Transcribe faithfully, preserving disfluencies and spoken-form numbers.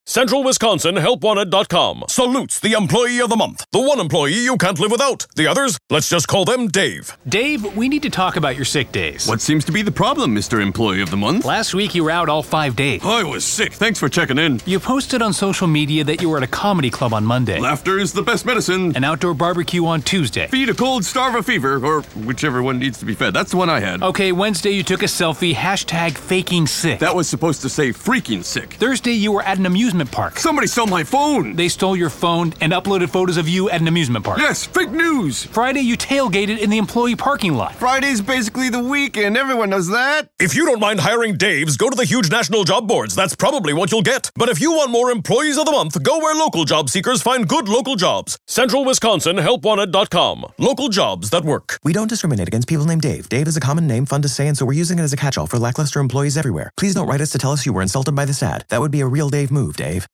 Central Wisconsin Help Wanted dot com salutes the Employee of the Month. The one employee you can't live without. The others, let's just call them Dave. Dave, we need to talk about your sick days. What seems to be the problem, Mister Employee of the Month? Last week you were out all five days. I was sick. Thanks for checking in. You posted on social media that you were at a comedy club on Monday. Laughter is the best medicine. An outdoor barbecue on Tuesday. Feed a cold, starve a fever, or whichever one needs to be fed. That's the one I had. Okay, Wednesday you took a selfie, hashtag faking sick. That was supposed to say freaking sick. Thursday you were at an amusement park. Somebody stole my phone. They stole your phone and uploaded photos of you at an amusement park. Yes, fake news. Friday you tailgated in the employee parking lot. Friday's basically the weekend. Everyone knows that. If you don't mind hiring Daves, go to the huge national job boards. That's probably what you'll get. But if you want more Employees of the Month, go where local job seekers find good local jobs. Central Wisconsin Help Wanted dot com. Local jobs that work. We don't discriminate against people named Dave. Dave is a common name, fun to say, and so we're using it as a catch-all for lackluster employees everywhere. Please don't write us to tell us you were insulted by this ad. That would be a real Dave move, Dave.